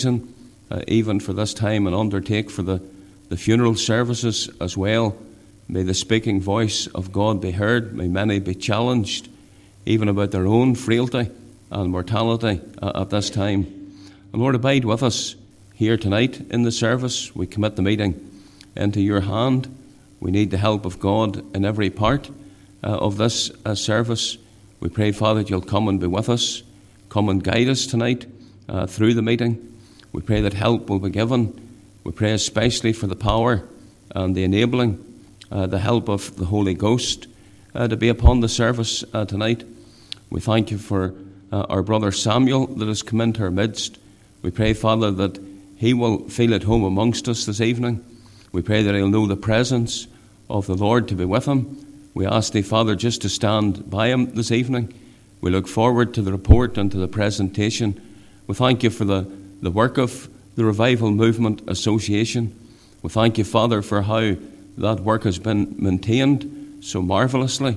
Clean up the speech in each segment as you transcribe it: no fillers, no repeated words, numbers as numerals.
even for this time, and undertake for the funeral services as well. May the speaking voice of God be heard. May many be challenged, even about their own frailty and mortality at this time. And Lord, abide with us here tonight in the service. We commit the meeting into your hand. We need the help of God in every part of this service. We pray, Father, that you'll come and be with us. Come and guide us tonight through the meeting. We pray that help will be given. We pray especially for the power and the enabling, the help of the Holy Ghost to be upon the service tonight. We thank you for our brother Samuel that has come into our midst. We pray, Father, that he will feel at home amongst us this evening. We pray that he'll know the presence of the Lord to be with him. We ask thee, Father, just to stand by him this evening. We look forward to the report and to the presentation. We thank you for the work of the Revival Movement Association. We thank you, Father, for how that work has been maintained so marvellously,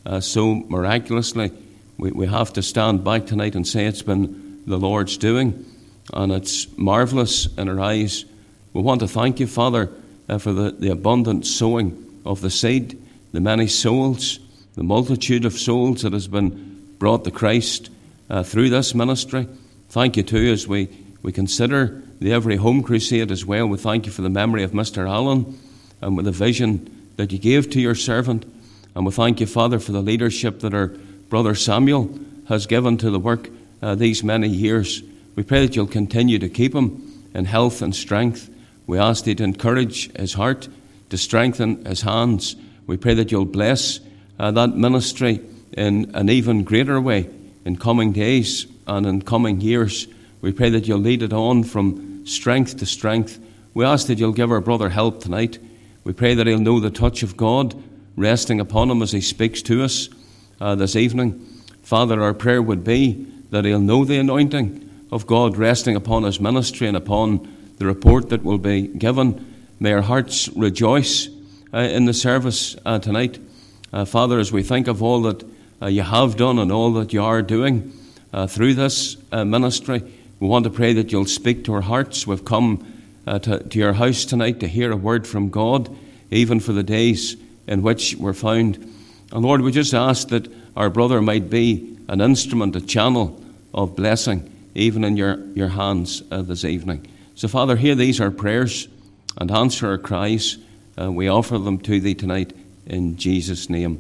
so miraculously. We have to stand back tonight and say it's been the Lord's doing, and it's marvellous in our eyes. We want to thank you, Father, for the abundant sowing of the seed, the many souls, the multitude of souls that has been brought to Christ through this ministry. Thank you too as we consider the Every Home Crusade as well. We thank you for the memory of Mr. Allen and with the vision that you gave to your servant. And we thank you, Father, for the leadership that our brother Samuel has given to the work these many years. We pray that you'll continue to keep him in health and strength. We ask thee to encourage his heart, to strengthen his hands. We pray that you'll bless that ministry in an even greater way in coming days and in coming years. We pray that you'll lead it on from strength to strength. We ask that you'll give our brother help tonight. We pray that he'll know the touch of God resting upon him as he speaks to us this evening. Father, our prayer would be that he'll know the anointing of God resting upon his ministry and upon the report that will be given. May our hearts rejoice in the service tonight. Father, as we think of all that you have done and all that you are doing through this ministry, we want to pray that you'll speak to our hearts. We've come to your house tonight to hear a word from God, even for the days in which we're found. And Lord, we just ask that our brother might be an instrument, a channel of blessing, even in your hands this evening. So, Father, hear these our prayers and answer our cries. We offer them to thee tonight in Jesus' name.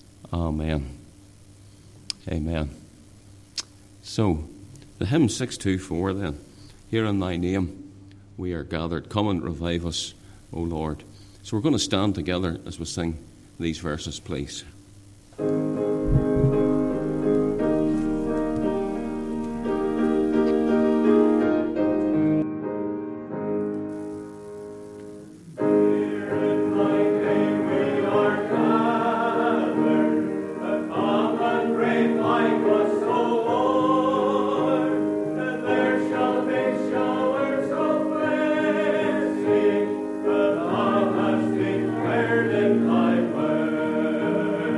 Amen. Amen. So, the hymn 624 then. Here in thy name we are gathered. Come and revive us, O Lord. So we're going to stand together as we sing these verses, please. Declared in thy word.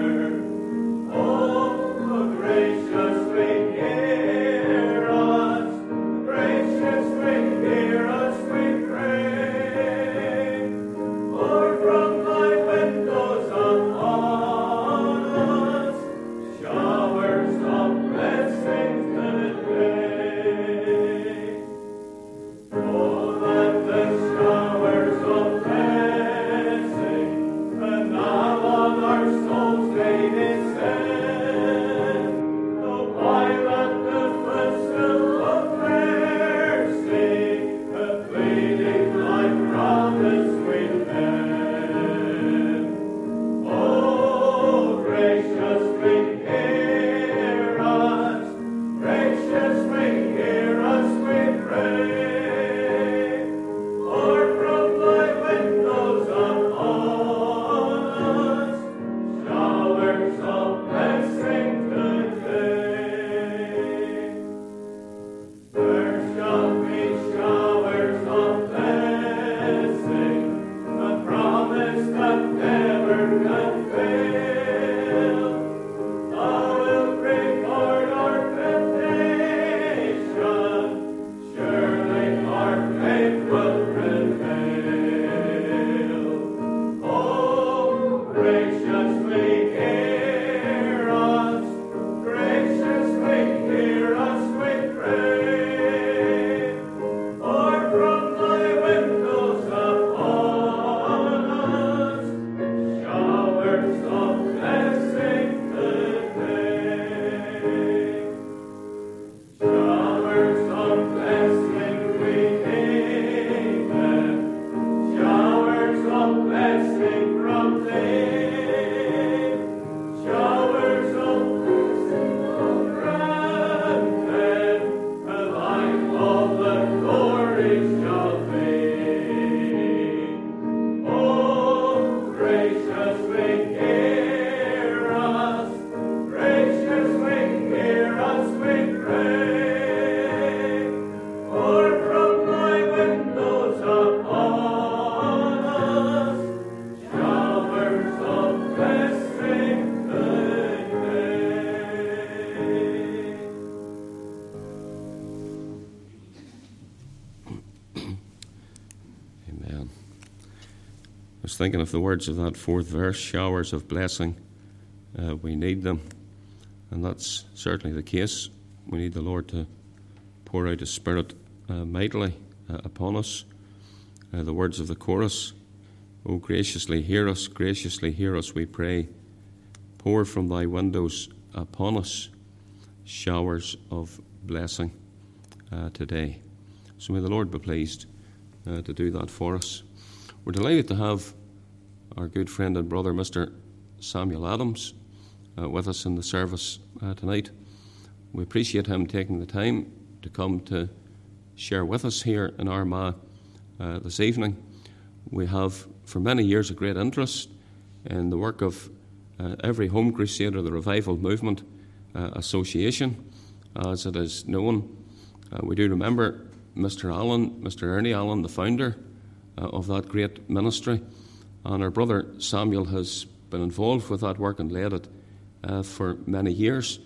was thinking of the words of that fourth verse, showers of blessing. We need them, and that's certainly the case. We need the Lord to pour out His Spirit mightily upon us. The words of the chorus, "O graciously hear us, we pray. Pour from Thy windows upon us showers of blessing today." So may the Lord be pleased to do that for us. We're delighted to have our good friend and brother, Mr. Samuel Adams, with us in the service tonight. We appreciate him taking the time to come to share with us here in Armagh this evening. We have for many years a great interest in the work of every Home Crusade or the Revival Movement Association, as it is known. We do remember Mr. Ernie Allen, the founder of that great ministry, and our brother Samuel has been involved with that work and led it for many years.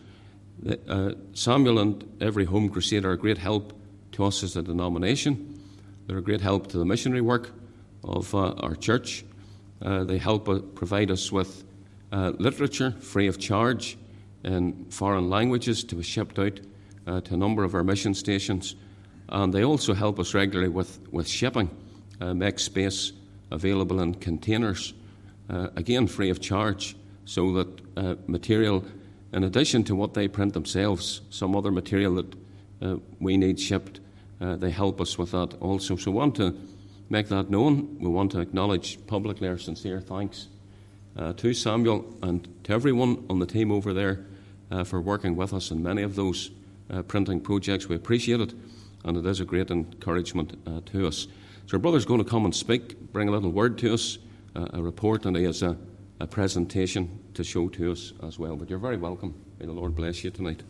Samuel and every Home Crusade are a great help to us as a denomination. They're a great help to the missionary work of our church. They help provide us with literature free of charge in foreign languages to be shipped out to a number of our mission stations. And they also help us regularly with shipping, make space available in containers, again free of charge, so that material, in addition to what they print themselves, some other material that we need shipped, they help us with that also. So we want to make that known. We want to acknowledge publicly our sincere thanks to Samuel and to everyone on the team over there for working with us in many of those printing projects. We appreciate it, and it is a great encouragement to us. So our brother's going to come and speak, bring a little word to us, a report, and he has a presentation to show to us as well. But you're very welcome. May the Lord bless you tonight.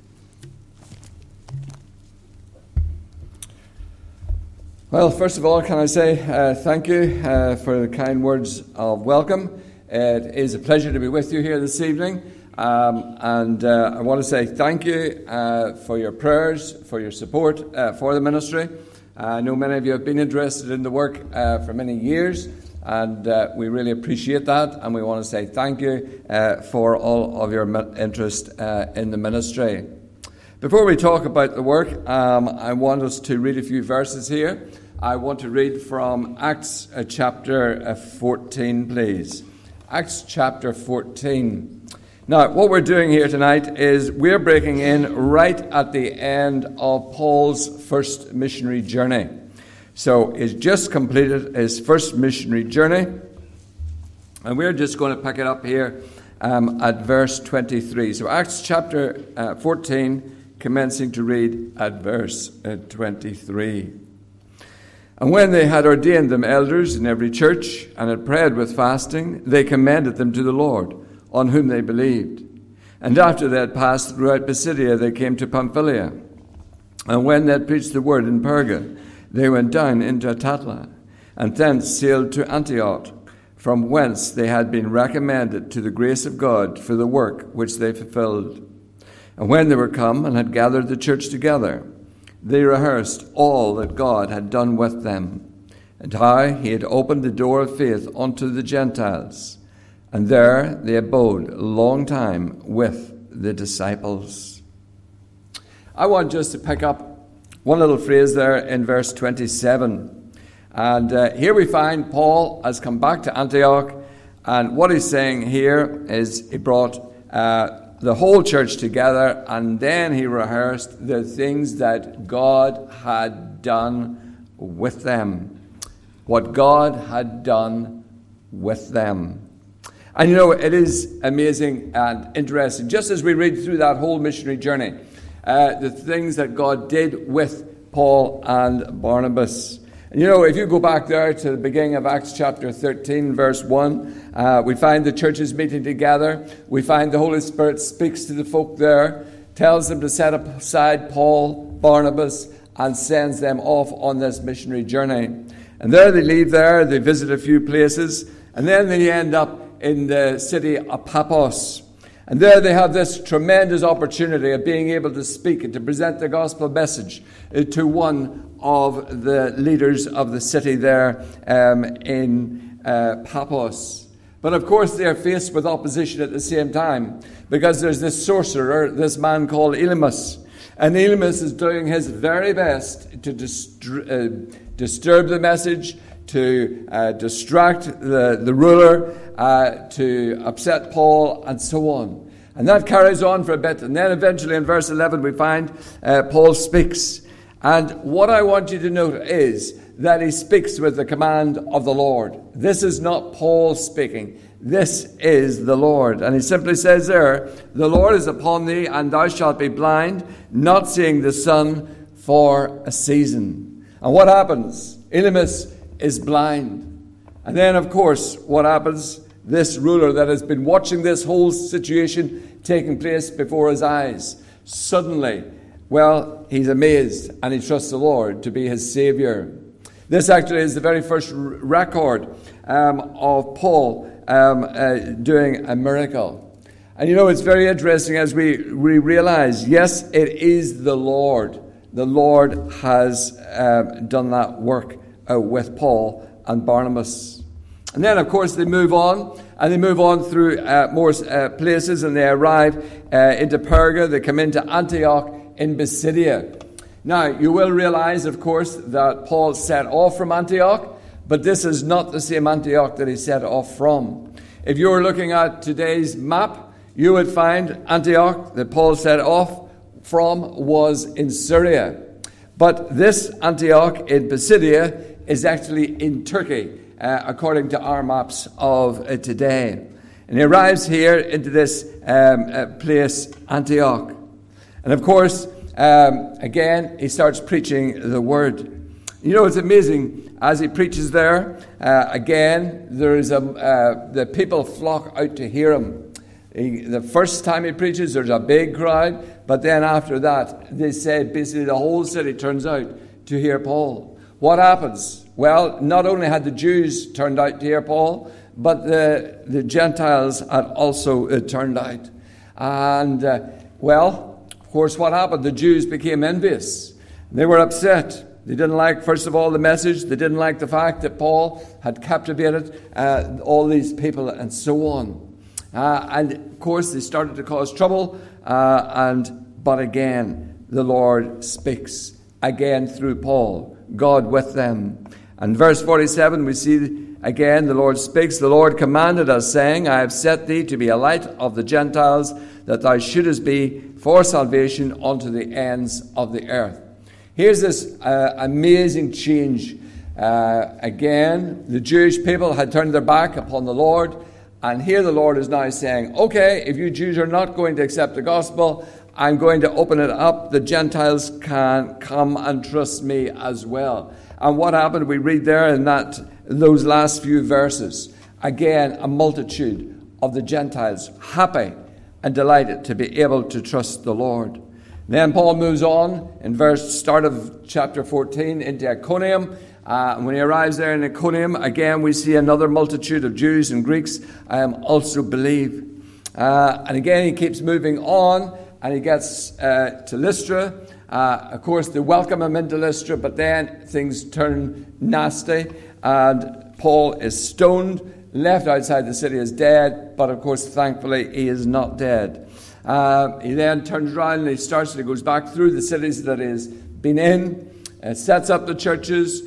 Well, first of all, can I say thank you for the kind words of welcome. It is a pleasure to be with you here this evening. And I want to say thank you for your prayers, for your support for the ministry. I know many of you have been interested in the work for many years, and we really appreciate that. And we want to say thank you for all of your interest in the ministry. Before we talk about the work, I want us to read a few verses here. I want to read from Acts chapter 14, please. Acts chapter 14. Now, what we're doing here tonight is we're breaking in right at the end of Paul's first missionary journey. So he's just completed his first missionary journey, and we're just going to pick it up here at verse 23. So Acts chapter 14, commencing to read at verse 23. And when they had ordained them elders in every church, and had prayed with fasting, they commended them to the Lord, on whom they believed. And after they had passed throughout Pisidia, they came to Pamphylia. And when they had preached the word in Perga, they went down into Attalia, and thence sailed to Antioch, from whence they had been recommended to the grace of God for the work which they fulfilled. And when they were come and had gathered the church together, they rehearsed all that God had done with them, and how he had opened the door of faith unto the Gentiles. And there they abode a long time with the disciples. I want just to pick up one little phrase there in verse 27. And here we find Paul has come back to Antioch. And what he's saying here is he brought the whole church together, and then he rehearsed the things that God had done with them. What God had done with them. And you know, it is amazing and interesting, just as we read through that whole missionary journey, the things that God did with Paul and Barnabas. And you know, if you go back there to the beginning of Acts chapter 13, verse 1, we find the churches meeting together. We find the Holy Spirit speaks to the folk there, tells them to set aside Paul, Barnabas, and sends them off on this missionary journey. And there they leave there, they visit a few places, and then they end up in the city of Paphos. And there they have this tremendous opportunity of being able to speak and to present the gospel message to one of the leaders of the city there in Paphos. But of course they are faced with opposition at the same time, because there's this sorcerer, this man called Elymas. And Elymas is doing his very best to disturb the message, to distract the ruler, to upset Paul, and so on. And that carries on for a bit. And then eventually in verse 11 we find Paul speaks. And what I want you to note is that he speaks with the command of the Lord. This is not Paul speaking. This is the Lord. And he simply says there, the Lord is upon thee, and thou shalt be blind, not seeing the sun for a season. And what happens? Elymas is blind. And then, of course, what happens? This ruler that has been watching this whole situation taking place before his eyes, suddenly, well, he's amazed, and he trusts the Lord to be his Savior. This actually is the very first record of Paul doing a miracle. And you know, it's very interesting as we realize, yes, it is the Lord. The Lord has done that work with Paul and Barnabas. And then, of course, they move on, and they move on through more places, and they arrive into Perga. They come into Antioch in Pisidia. Now, you will realize, of course, that Paul set off from Antioch, but this is not the same Antioch that he set off from. If you were looking at today's map, you would find Antioch that Paul set off from was in Syria. But this Antioch in Pisidia is actually in Turkey, according to our maps of today. And he arrives here into this place, Antioch. And of course, again, he starts preaching the word. You know, it's amazing. As he preaches there, again, there is the people flock out to hear him. The first time he preaches, there's a big crowd. But then after that, they say basically the whole city turns out to hear Paul. What happens? Well, not only had the Jews turned out to hear Paul, but the Gentiles had also turned out. And, well, of course, what happened? The Jews became envious. They were upset. They didn't like, first of all, the message. They didn't like the fact that Paul had captivated all these people and so on. And, of course, they started to cause trouble. But again, the Lord speaks again through Paul, God with them. And verse 47, we see again the Lord speaks. The Lord commanded us, saying, I have set thee to be a light of the Gentiles, that thou shouldest be for salvation unto the ends of the earth. Here's this amazing change. Again, the Jewish people had turned their back upon the Lord. And here the Lord is now saying, okay, if you Jews are not going to accept the gospel, I'm going to open it up. The Gentiles can come and trust me as well. And what happened? We read there in those last few verses. Again, a multitude of the Gentiles happy and delighted to be able to trust the Lord. Then Paul moves on in start of chapter 14 into Iconium. When he arrives there in Iconium, again we see another multitude of Jews and Greeks also believe. And again he keeps moving on, and he gets to Lystra. Of course, they welcome him into Lystra, but then things turn nasty, and Paul is stoned, left outside the city as dead, but of course, thankfully, he is not dead. He then turns around and he goes back through the cities that he's been in, sets up the churches,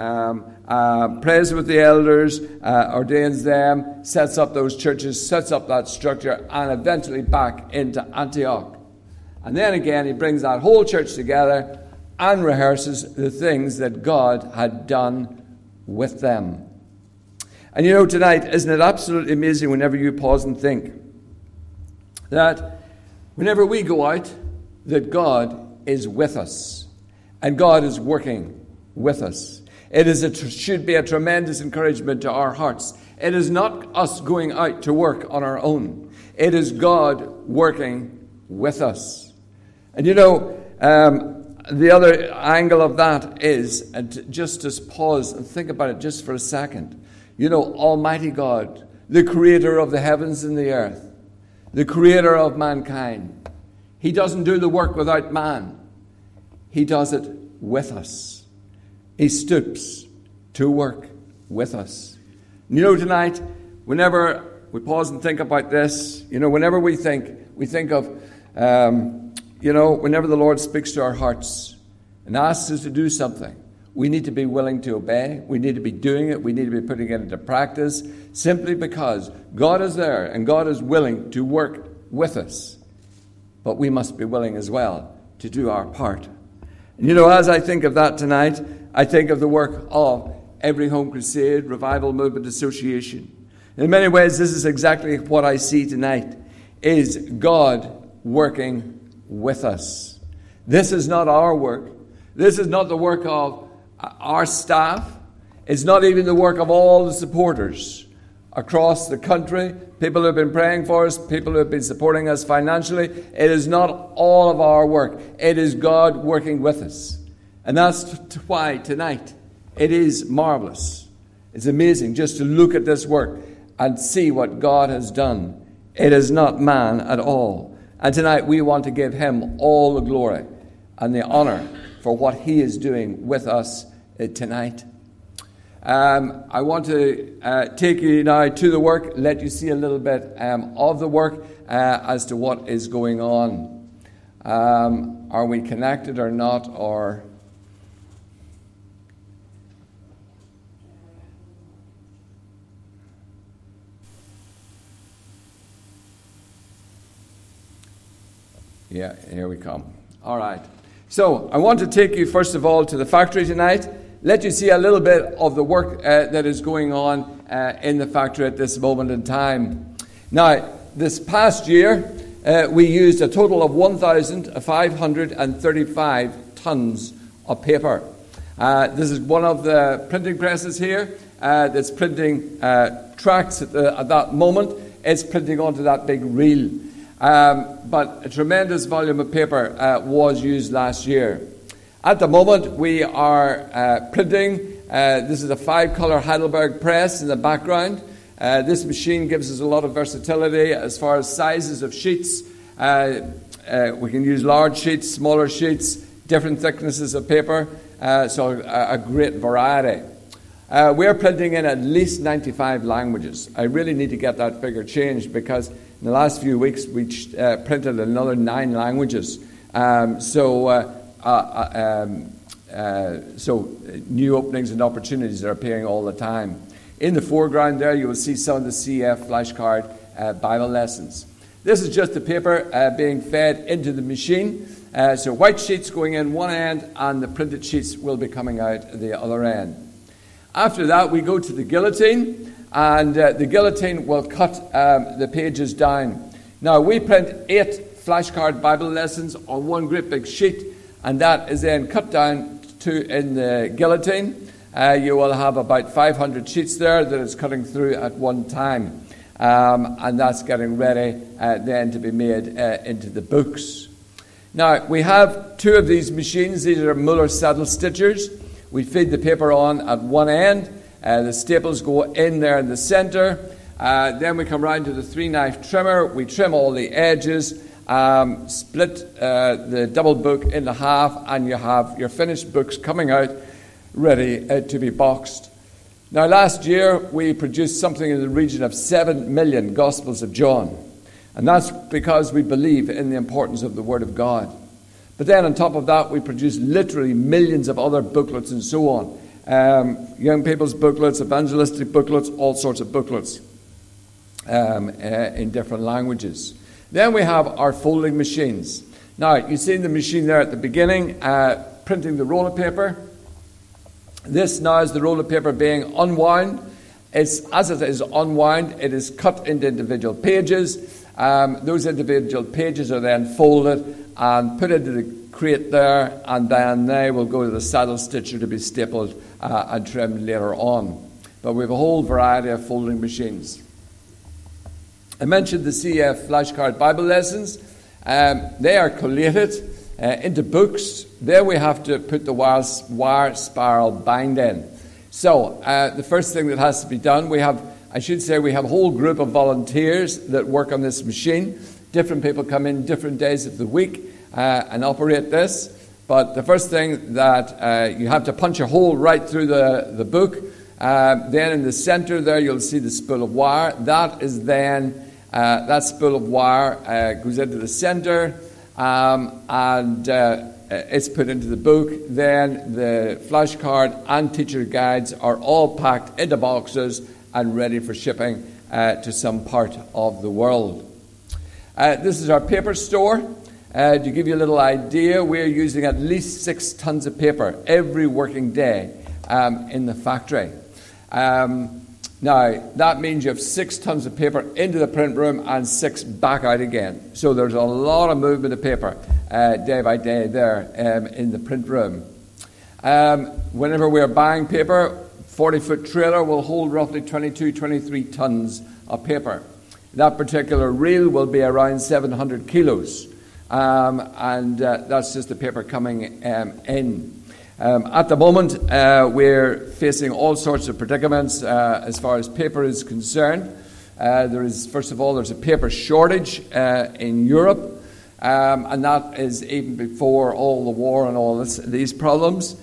prays with the elders, ordains them, sets up those churches, sets up that structure, and eventually back into Antioch. And then again, he brings that whole church together and rehearses the things that God had done with them. And you know, tonight, isn't it absolutely amazing whenever you pause and think that whenever we go out, that God is with us and God is working with us. It should be a tremendous encouragement to our hearts. It is not us going out to work on our own. It is God working with us. And you know, the other angle of that is, and just to pause and think about it just for a second, you know, Almighty God, the creator of the heavens and the earth, the creator of mankind, he doesn't do the work without man. He does it with us. He stoops to work with us. And tonight, whenever we pause and think about this, whenever we think of, whenever the Lord speaks to our hearts and asks us to do something, we need to be willing to obey. We need to be doing it. We need to be putting it into practice, simply because God is there and God is willing to work with us. But we must be willing as well to do our part. And as I think of that tonight, I think of the work of Every Home Crusade Revival Movement Association. In many ways, this is exactly what I see tonight, is God working with us. This is not our work. This is not the work of our staff. It's not even the work of all the supporters across the country, people who have been praying for us, people who have been supporting us financially. It is not all of our work. It is God working with us. And that's why tonight it is marvelous. It's amazing just to look at this work and see what God has done. It is not man at all. And tonight we want to give him all the glory and the honor for what he is doing with us tonight. I want to take you now to the work, let you see a little bit of the work as to what is going on. Are we connected or not? Or yeah, here we come. All right. So I want to take you first of all to the factory tonight. Let you see a little bit of the work that is going on in the factory at this moment in time. Now, this past year, we used a total of 1,535 tons of paper. This is one of the printing presses here that's printing tracts at that moment. It's printing onto that big reel. But a tremendous volume of paper was used last year. At the moment, we are printing. This is a 5-color Heidelberg press in the background. This machine gives us a lot of versatility as far as sizes of sheets. We can use large sheets, smaller sheets, different thicknesses of paper, so a great variety. We're printing in at least 95 languages. I really need to get that figure changed, because in the last few weeks we printed another 9 languages. So new openings and opportunities are appearing all the time. In the foreground there, you will see some of the CF flashcard Bible lessons. This is just the paper being fed into the machine. So white sheets going in one end, and the printed sheets will be coming out the other end. After that, we go to the guillotine, and the guillotine will cut the pages down. Now, we print 8 flashcard Bible lessons on one great big sheet, and that is then cut down in the guillotine. You will have about 500 sheets there that is cutting through at one time, and that's getting ready then to be made into the books. Now, we have 2 of these machines. These are Muller saddle stitchers. We feed the paper on at one end. The staples go in there in the center. Then we come round to the 3-knife trimmer. We trim all the edges, split the double book into half, and you have your finished books coming out ready to be boxed. Now, last year we produced something in the region of 7 million Gospels of John, and that's because we believe in the importance of the Word of God. But then on top of that, we produce literally millions of other booklets and so on. Young people's booklets, evangelistic booklets, all sorts of booklets in different languages. Then we have our folding machines. Now, you see the machine there at the beginning, printing the roll of paper. This now is the roll of paper being unwound. As it is unwound, it is cut into individual pages. Those individual pages are then folded and put into the crate there, and then they will go to the saddle stitcher to be stapled and trimmed later on. But we have a whole variety of folding machines. I mentioned the CF flashcard Bible lessons. They are collated into books. There we have to put the wire spiral bind in. So the first thing that has to be done, we have a whole group of volunteers that work on this machine. Different people come in different days of the week and operate this. But the first thing that you have to punch a hole right through the book Then in the centre there, you'll see the spool of wire. That is then, that spool of wire goes into the centre, and it's put into the book. Then the flashcard and teacher guides are all packed into boxes and ready for shipping to some part of the world. This is our paper store. To give you a little idea, we're using at least 6 tons of paper every working day in the factory. Now, that means you have 6 tons of paper into the print room and 6 back out again. So there's a lot of movement of paper day by day there in the print room. Whenever we're buying paper, 40-foot trailer will hold roughly 23 tons of paper. That particular reel will be around 700 kilos. And that's just the paper coming in. At the moment, we're facing all sorts of predicaments as far as paper is concerned. First of all, there's a paper shortage in Europe, and that is even before all the war and all these problems.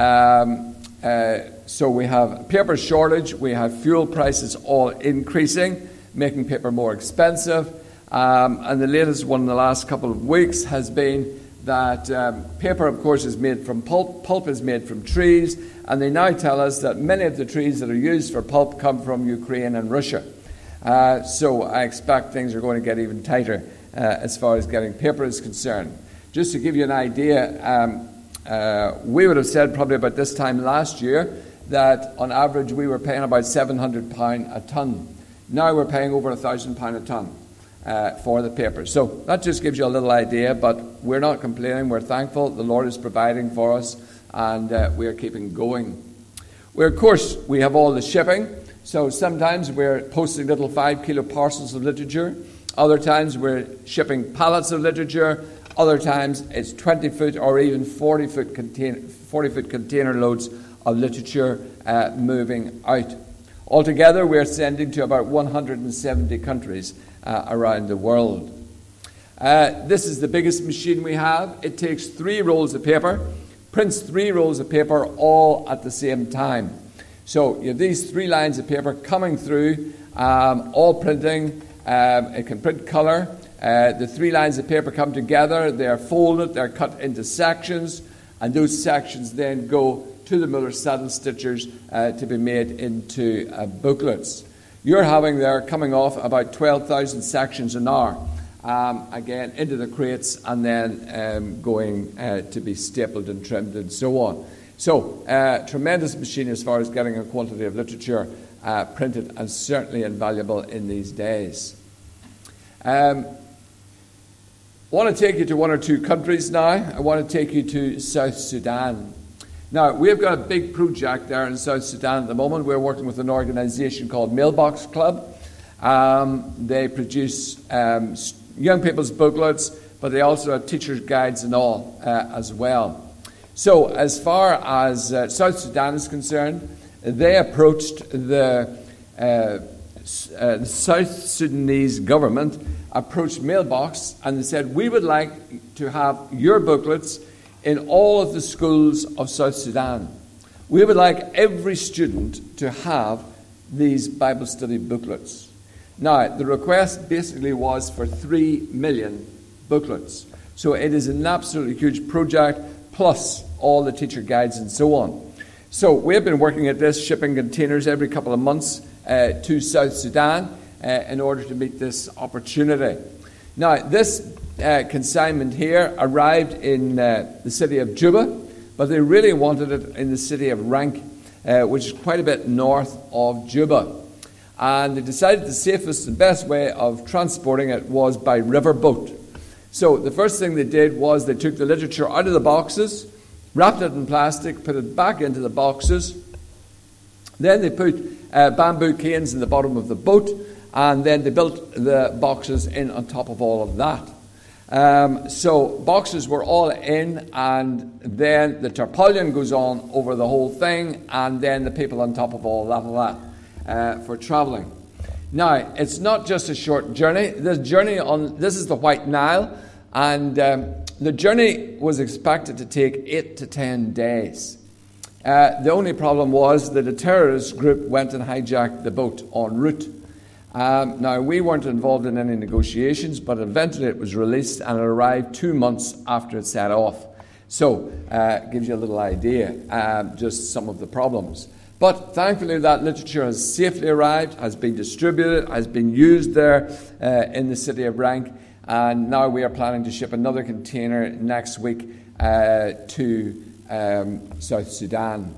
So we have a paper shortage, we have fuel prices all increasing, making paper more expensive. And the latest one in the last couple of weeks has been that paper, of course, is made from pulp. Pulp is made from trees, and they now tell us that many of the trees that are used for pulp come from Ukraine and Russia. So I expect things are going to get even tighter as far as getting paper is concerned. Just to give you an idea, we would have said probably about this time last year that on average we were paying about £700 a tonne. Now we're paying over £1,000 a tonne. For the paper. So that just gives you a little idea, but we're not complaining. We're thankful. The Lord is providing for us, and we are keeping going. Of course, we have all the shipping. So sometimes we're posting little 5-kilo parcels of literature. Other times we're shipping pallets of literature. Other times it's 20-foot or even 40-foot container loads of literature moving out. Altogether, we're sending to about 170 countries around the world. This is the biggest machine we have. It takes 3 rolls of paper, prints 3 rolls of paper all at the same time. So you have these 3 lines of paper coming through, all printing. It can print colour. The 3 lines of paper come together. They're folded. They're cut into sections, and those sections then go to the Muller saddle stitchers to be made into booklets. You're having there coming off about 12,000 sections an hour, again into the crates, and then going to be stapled and trimmed and so on. So tremendous machine as far as getting a quantity of literature printed, and certainly invaluable in these days. I want to take you to 1 or 2 countries now. I want to take you to South Sudan. Now, we've got a big project there in South Sudan at the moment. We're working with an organisation called Mailbox Club. They produce young people's booklets, but they also have teachers' guides and all as well. So, as far as South Sudan is concerned, they approached the South Sudanese government, approached Mailbox, and they said, we would like to have your booklets in all of the schools of South Sudan. We would like every student to have these Bible study booklets. Now, the request basically was for 3 million booklets. So it is an absolutely huge project, plus all the teacher guides and so on. So we've been working at this, shipping containers every couple of months to South Sudan in order to meet this opportunity. Now, this consignment here arrived in the city of Juba, but they really wanted it in the city of Rank, which is quite a bit north of Juba. And they decided the safest and best way of transporting it was by river boat. So the first thing they did was they took the literature out of the boxes, wrapped it in plastic, put it back into the boxes. Then they put bamboo canes in the bottom of the boat, and then they built the boxes in on top of all of that. So boxes were all in, and then the tarpaulin goes on over the whole thing, and then the people on top of all that for travelling. Now, it's not just a short journey. This is the White Nile, and the journey was expected to take 8 to 10 days. The only problem was that a terrorist group went and hijacked the boat en route. Now, we weren't involved in any negotiations, but eventually it was released and it arrived 2 months after it set off. So, gives you a little idea, just some of the problems. But thankfully that literature has safely arrived, has been distributed, has been used there in the city of Rank, and now we are planning to ship another container next week to South Sudan.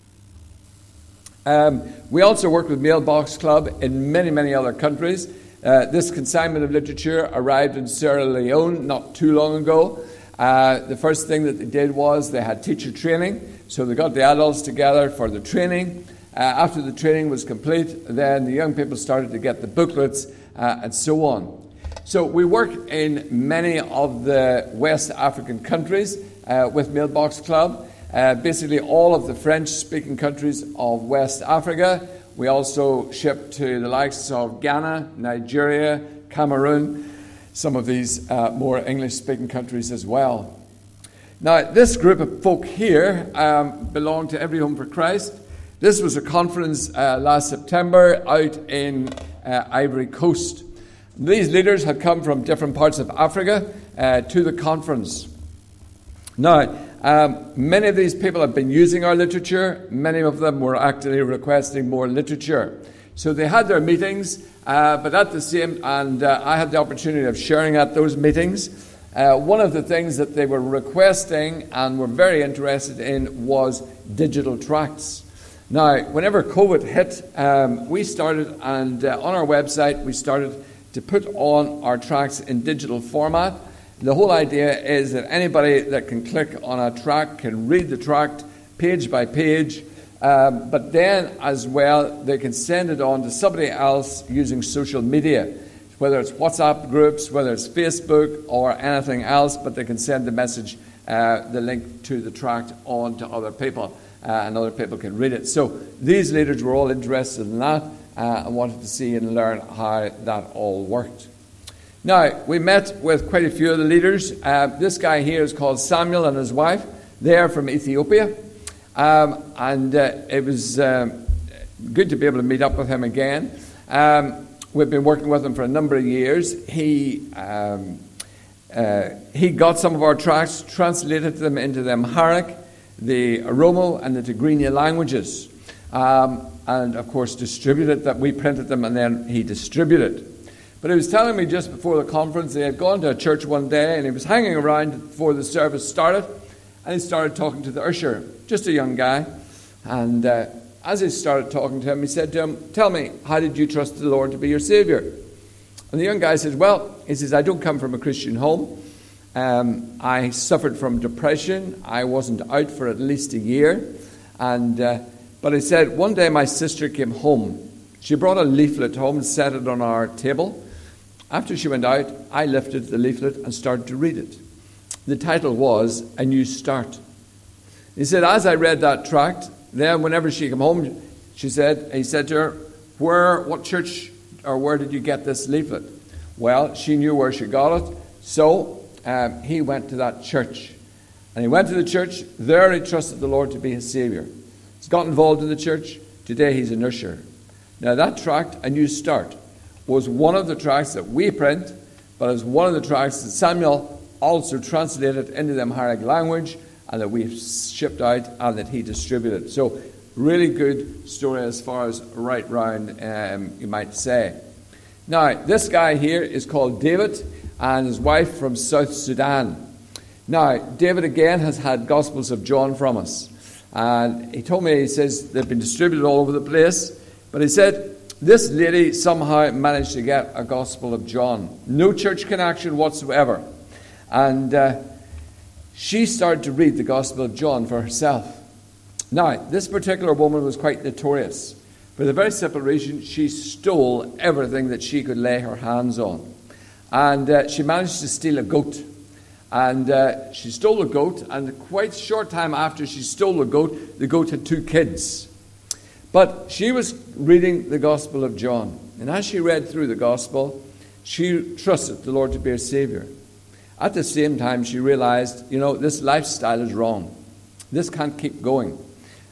We also work with Mailbox Club in many, many other countries. This consignment of literature arrived in Sierra Leone not too long ago. The first thing that they did was they had teacher training. So they got the adults together for the training. After the training was complete, then the young people started to get the booklets and so on. So we work in many of the West African countries with Mailbox Club. Basically all of the French-speaking countries of West Africa. We also ship to the likes of Ghana, Nigeria, Cameroon, some of these more English-speaking countries as well. Now, this group of folk here belong to Every Home for Christ. This was a conference last September out in Ivory Coast. These leaders had come from different parts of Africa to the conference. Now, many of these people have been using our literature. Many of them were actually requesting more literature. So they had their meetings, but at the same, and I had the opportunity of sharing at those meetings. One of the things that they were requesting and were very interested in was digital tracts. Now, whenever COVID hit, we started, and on our website, we started to put on our tracts in digital format. The whole idea is that anybody that can click on a tract can read the tract page by page, but then as well, they can send it on to somebody else using social media. Whether it's WhatsApp groups, whether it's Facebook or anything else, but they can send the message, the link to the tract on to other people, and other people can read it. So these leaders were all interested in that and wanted to see and learn how that all worked. Now, we met with quite a few of the leaders. This guy here is called Samuel and his wife. They are from Ethiopia. And it was good to be able to meet up with him again. We've been working with him for a number of years. He got some of our tracts, translated them into the Amharic, the Oromo, and the Tigrinya languages. And, of course, distributed that. We printed them, and then he distributed. But he was telling me just before the conference, he had gone to a church one day, and he was hanging around before the service started, and he started talking to the usher, just a young guy. And as he started talking to him, he said to him, "Tell me, how did you trust the Lord to be your Saviour?" And the young guy says, "Well," he says, "I don't come from a Christian home. I suffered from depression. I wasn't out for at least a year. But he said, one day my sister came home. She brought a leaflet home and set it on our table. After she went out, I lifted the leaflet and started to read it. The title was A New Start." He said, as I read that tract, then whenever she came home, he said to her, what church or where did you get this leaflet? Well, she knew where she got it, so he went to that church. And he went to the church. There he trusted the Lord to be his Saviour. He's got involved in the church. Today he's an usher. Now that tract, A New Start, was one of the tracts that we print, but it's one of the tracts that Samuel also translated into the Amharic language and that we shipped out and that he distributed. So really good story as far as right round, you might say. Now, this guy here is called David and his wife from South Sudan. Now, David again has had Gospels of John from us. And he told me, he says, they've been distributed all over the place. But he said, this lady somehow managed to get a Gospel of John. No church connection whatsoever. And she started to read the Gospel of John for herself. Now, this particular woman was quite notorious. For the very simple reason, she stole everything that she could lay her hands on. And she managed to steal a goat. And she stole a goat, and quite a short time after she stole the goat had 2 kids. But she was reading the Gospel of John. And as she read through the Gospel, she trusted the Lord to be her Saviour. At the same time, she realized, this lifestyle is wrong. This can't keep going.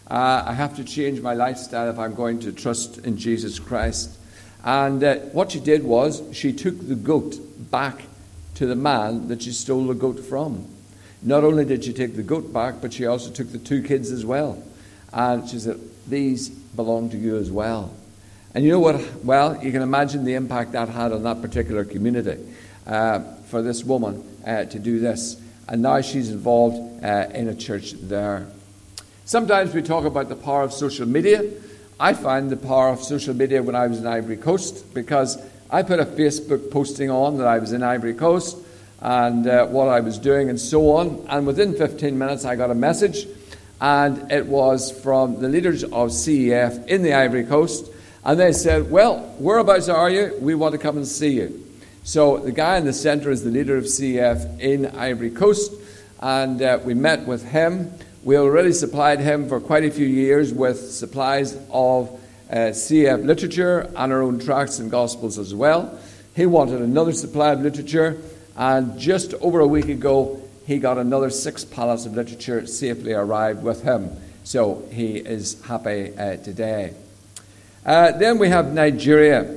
I have to change my lifestyle if I'm going to trust in Jesus Christ. And what she did was she took the goat back to the man that she stole the goat from. Not only did she take the goat back, but she also took the 2 kids as well. And she said, these belong to you as well. And you know what? Well, you can imagine the impact that had on that particular community for this woman to do this. And now she's involved in a church there. Sometimes we talk about the power of social media. I found the power of social media when I was in Ivory Coast, because I put a Facebook posting on that I was in Ivory Coast and what I was doing and so on. And within 15 minutes I got a message, and it was from the leaders of CEF in the Ivory Coast. And they said, well, whereabouts are you? We want to come and see you. So the guy in the centre is the leader of CEF in Ivory Coast, and we met with him. We already supplied him for quite a few years with supplies of CEF literature and our own tracts and gospels as well. He wanted another supply of literature, and just over a week ago, he got another 6 pallets of literature safely arrived with him. So he is happy today. Then we have Nigeria.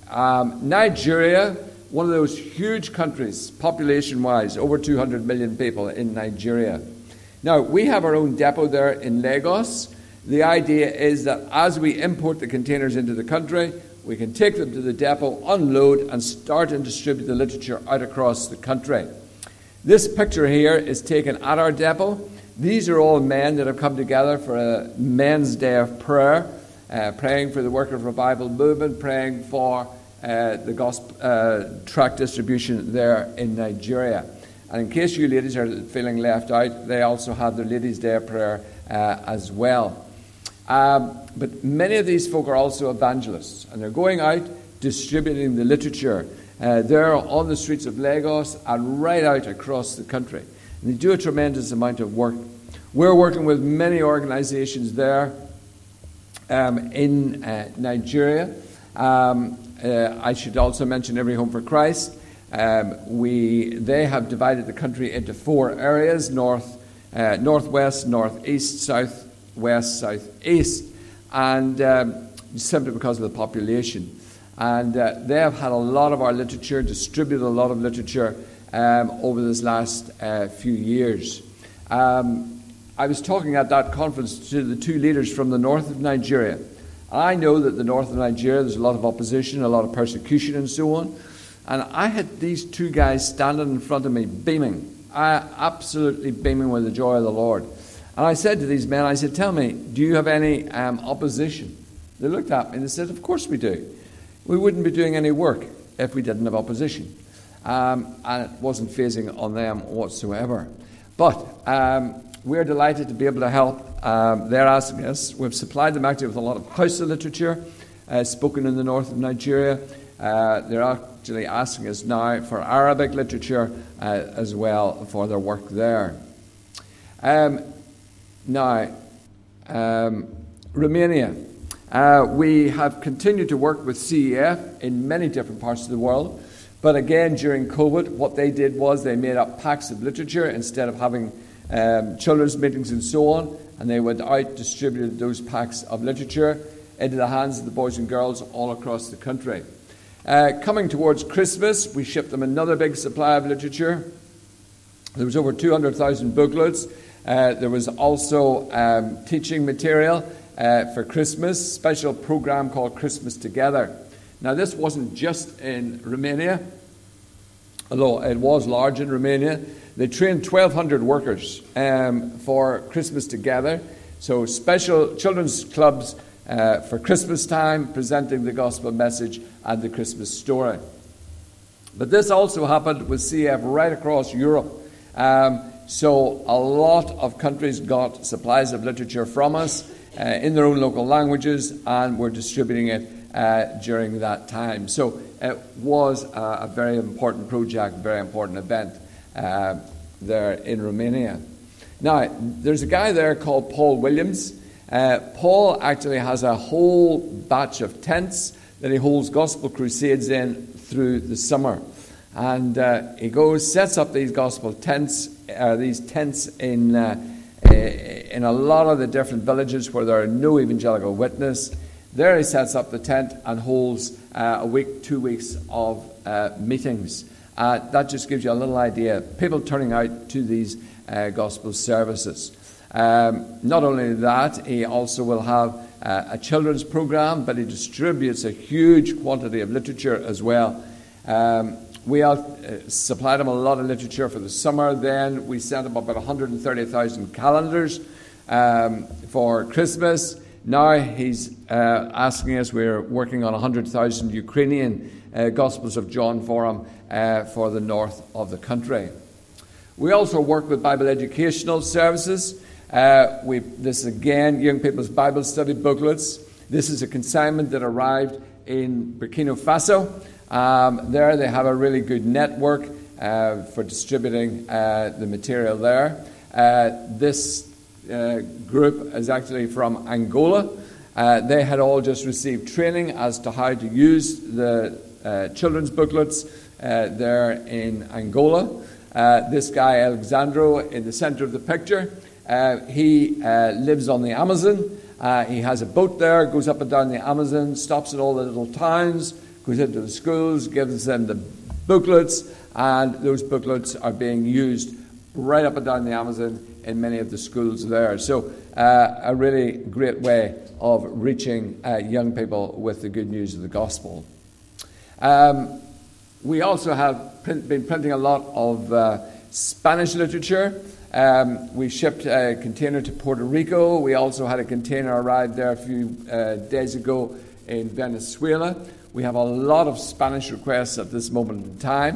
Nigeria, one of those huge countries, population-wise, over 200 million people in Nigeria. Now, we have our own depot there in Lagos. The idea is that as we import the containers into the country, we can take them to the depot, unload, and start and distribute the literature out across the country. This picture here is taken at our depot. These are all men that have come together for a men's day of prayer, praying for the work of revival movement, praying for the gospel tract distribution there in Nigeria. And in case you ladies are feeling left out, they also have their Ladies' Day of Prayer as well. But many of these folk are also evangelists, and they're going out distributing the literature. They're on the streets of Lagos and right out across the country. And they do a tremendous amount of work. We're working with many organizations there in Nigeria. I should also mention Every Home for Christ. They have divided the country into 4 areas: northwest, northeast, southwest, southeast, and simply because of the population. And they have had a lot of our literature, distributed a lot of literature over this last few years. I was talking at that conference to the 2 leaders from the north of Nigeria. I know that the north of Nigeria, there's a lot of opposition, a lot of persecution and so on. And I had these 2 guys standing in front of me, beaming, absolutely beaming with the joy of the Lord. And I said to these men, I said, tell me, do you have any opposition? They looked at me and they said, of course we do. We wouldn't be doing any work if we didn't have opposition. And it wasn't phasing on them whatsoever. But we're delighted to be able to help. They're asking us. We've supplied them actually with a lot of Hausa literature spoken in the north of Nigeria. They're actually asking us now for Arabic literature as well for their work there. Romania. We have continued to work with CEF in many different parts of the world. But again, during COVID, what they did was they made up packs of literature instead of having children's meetings and so on. And they went out, distributed those packs of literature into the hands of the boys and girls all across the country. Coming towards Christmas, we shipped them another big supply of literature. There was over 200,000 booklets. There was also teaching material for Christmas, special program called Christmas Together. Now, this wasn't just in Romania, although it was large in Romania. They trained 1,200 workers for Christmas Together. So special children's clubs for Christmas time, presenting the gospel message and the Christmas story. But this also happened with CEF right across Europe. So a lot of countries got supplies of literature from us in their own local languages, and we're distributing it during that time. So it was a very important project, very important event there in Romania. Now, there's a guy there called Paul Williams. Paul actually has a whole batch of tents that he holds gospel crusades in through the summer. And he goes, sets up these gospel tents, these tents in in a lot of the different villages where there are no evangelical witness. There he sets up the tent and holds a week, 2 weeks of meetings. That just gives you a little idea. People turning out to these gospel services. Not only that, he also will have a children's program, but he distributes a huge quantity of literature as well. We supplied him a lot of literature for the summer. Then we sent him about 130,000 calendars for Christmas. Now he's asking us, we're working on 100,000 Ukrainian Gospels of John for him for the north of the country. We also work with Bible educational services. This is again Young People's Bible Study booklets. This is a consignment that arrived in Burkina Faso. There they have a really good network for distributing the material there. This group is actually from Angola. They had all just received training as to how to use the children's booklets there in Angola. This guy, Alexandro, in the center of the picture, he lives on the Amazon. He has a boat there, goes up and down the Amazon, stops at all the little towns, goes into the schools, gives them the booklets, and those booklets are being used right up and down the Amazon in many of the schools there. So a really great way of reaching young people with the good news of the gospel. We also have been printing a lot of Spanish literature. We shipped a container to Puerto Rico. We also had a container arrive there a few days ago in Venezuela. We have a lot of Spanish requests at this moment in time.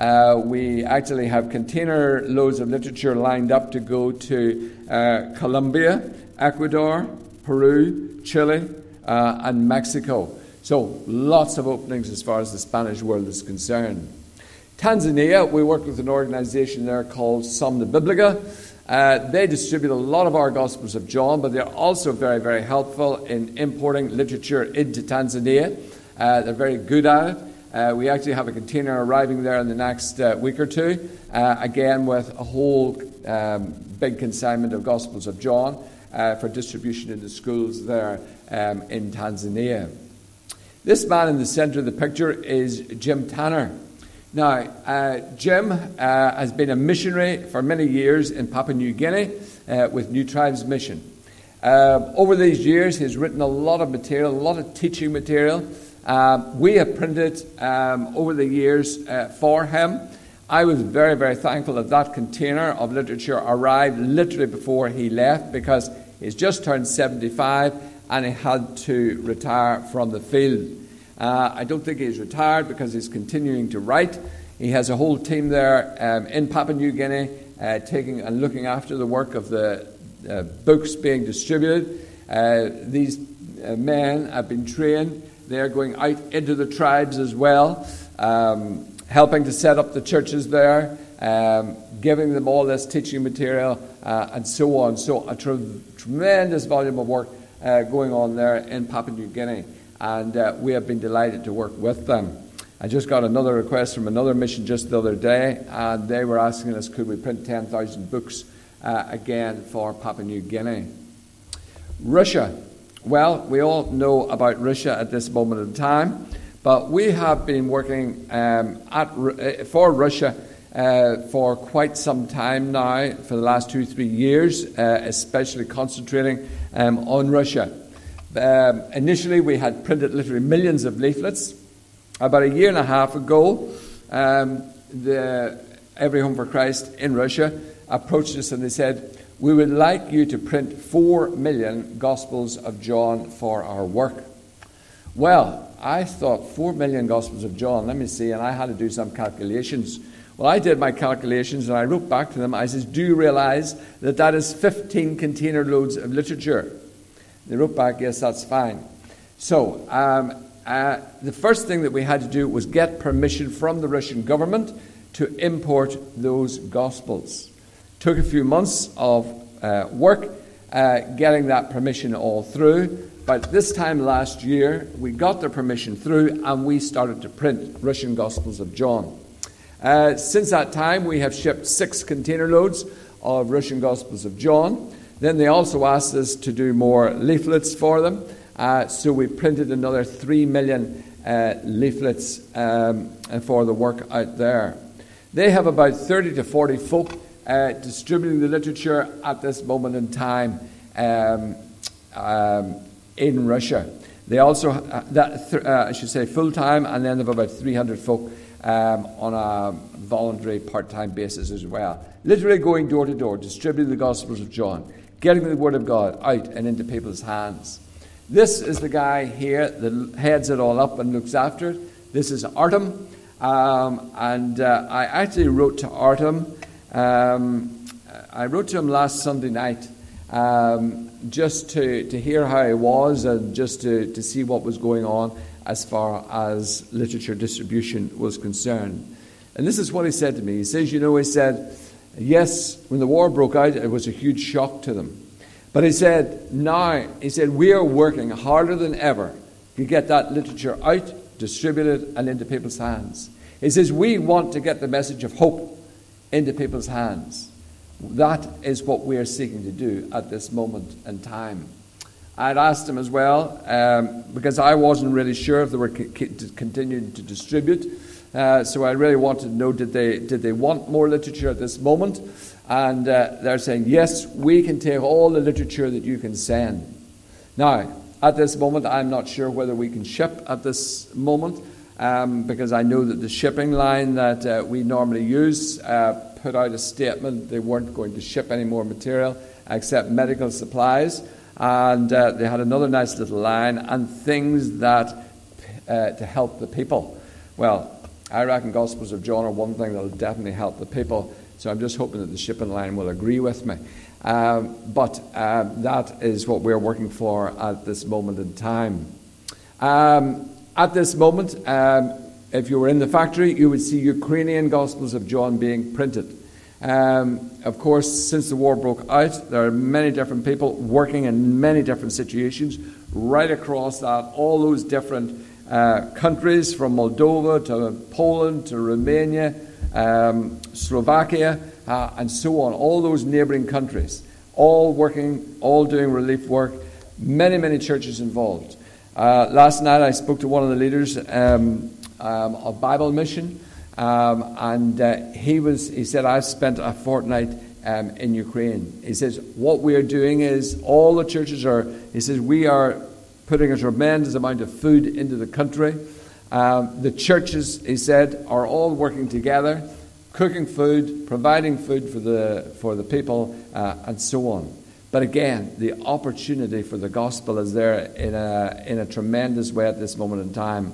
We actually have container loads of literature lined up to go to Colombia, Ecuador, Peru, Chile, and Mexico. So lots of openings as far as the Spanish world is concerned. Tanzania, we work with an organization there called Somna Biblica. They distribute a lot of our Gospels of John, but they're also very, very helpful in importing literature into Tanzania. They're very good at it. We actually have a container arriving there in the next week or two, again with a whole big consignment of Gospels of John for distribution in the schools there in Tanzania. This man in the center of the picture is Jim Tanner. Now, Jim has been a missionary for many years in Papua New Guinea with New Tribes Mission. Over these years, he's written a lot of material, a lot of teaching material. We have printed over the years for him. I was very, very thankful that that container of literature arrived literally before he left, because he's just turned 75 and he had to retire from the field. I don't think he's retired, because he's continuing to write. He has a whole team there in Papua New Guinea taking and looking after the work of the books being distributed. These men have been trained. They're going out into the tribes as well, helping to set up the churches there, giving them all this teaching material, and so on. So a tremendous volume of work going on there in Papua New Guinea. And we have been delighted to work with them. I just got another request from another mission just the other day, and they were asking us, could we print 10,000 books again for Papua New Guinea. Russia. Well, we all know about Russia at this moment in time, but we have been working for Russia for quite some time now, for the last 2-3 years, especially concentrating on Russia. Initially, we had printed literally millions of leaflets. About 1.5 years ago, Every Home for Christ in Russia approached us and they said, we would like you to print 4 million Gospels of John for our work. Well, I thought 4 million Gospels of John, let me see, and I had to do some calculations. Well, I did my calculations and I wrote back to them. I said, do you realize that that is 15 container loads of literature? They wrote back, yes, that's fine. So the first thing that we had to do was get permission from the Russian government to import those Gospels. Took a few months of work getting that permission all through. But this time last year, we got the permission through and we started to print Russian Gospels of John. Since that time, we have shipped 6 container loads of Russian Gospels of John. Then they also asked us to do more leaflets for them. So we printed another 3 million leaflets for the work out there. They have about 30 to 40 folk distributing the literature at this moment in time in Russia. They also, I should say, full-time, and then they have about 300 folk on a voluntary part-time basis as well. Literally going door to door, distributing the Gospels of John, getting the Word of God out and into people's hands. This is the guy here that heads it all up and looks after it. This is Artem. I actually wrote to Artem. I wrote to him last Sunday night just to hear how he was and just to see what was going on as far as literature distribution was concerned. And this is what he said to me. He says, he said, yes, when the war broke out, it was a huge shock to them. But he said, we are working harder than ever to get that literature out, distributed, and into people's hands. He says, we want to get the message of hope into people's hands. That is what we are seeking to do at this moment in time. I'd asked him as well, because I wasn't really sure if they were continuing to distribute. So I really wanted to know, did they want more literature at this moment? And they're saying, yes, we can take all the literature that you can send. Now, at this moment, I'm not sure whether we can ship at this moment, because I know that the shipping line that we normally use put out a statement they weren't going to ship any more material except medical supplies. And they had another nice little line, and things that to help the people. Well, I reckon Gospels of John are one thing that will definitely help the people. So I'm just hoping that the shipping line will agree with me. But that is what we're working for at this moment in time. At this moment, if you were in the factory, you would see Ukrainian Gospels of John being printed. Of course, since the war broke out, there are many different people working in many different situations right across that, all those different countries, from Moldova to Poland to Romania, Slovakia, and so on, all those neighbouring countries, all working, all doing relief work, many, many churches involved. Last night I spoke to one of the leaders of Bible Mission, and he said, I've spent a fortnight in Ukraine. He says, what we are doing is, all the churches we are putting a tremendous amount of food into the country. The churches, he said, are all working together, cooking food, providing food for the people, and so on. But again, the opportunity for the gospel is there in a tremendous way at this moment in time.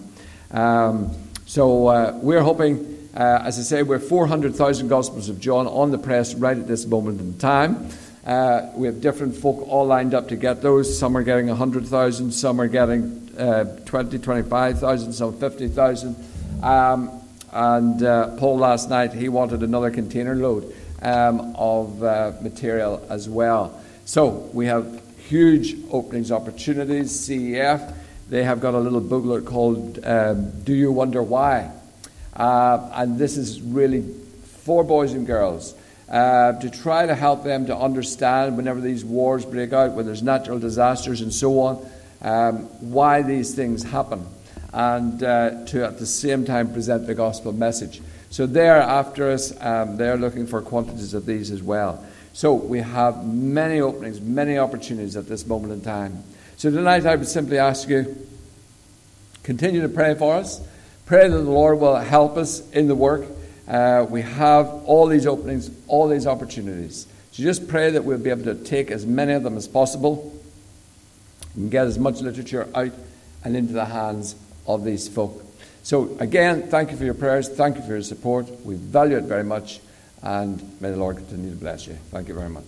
So we're hoping, as I say, we're 400,000 Gospels of John on the press right at this moment in time. We have different folk all lined up to get those. Some are getting 100,000, some are getting 20, 25,000, some 50,000. And Paul last night, he wanted another container load of material as well. So we have huge openings, opportunities. CEF, they have got a little booklet called Do You Wonder Why? And this is really for boys and girls to try to help them to understand whenever these wars break out, when there's natural disasters and so on, why these things happen, and to at the same time present the gospel message. So they're after us. They're looking for quantities of these as well. So we have many openings, many opportunities at this moment in time. So tonight I would simply ask you, continue to pray for us. Pray that the Lord will help us in the work. We have all these openings, all these opportunities. So just pray that we'll be able to take as many of them as possible and get as much literature out and into the hands of these folk. So again, thank you for your prayers. Thank you for your support. We value it very much. And may the Lord continue to bless you. Thank you very much.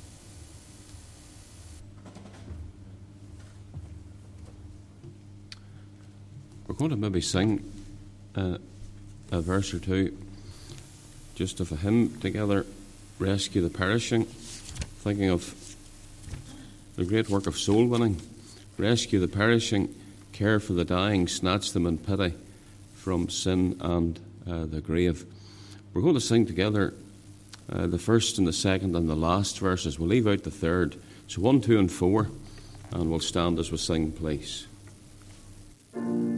We're going to maybe sing a verse or two, just of a hymn together, Rescue the Perishing, thinking of the great work of soul winning. Rescue the perishing, care for the dying, snatch them in pity from sin and the grave. We're going to sing together the first and the second and the last verses. We'll leave out the third. So 1, 2, and 4, and we'll stand as we sing, please.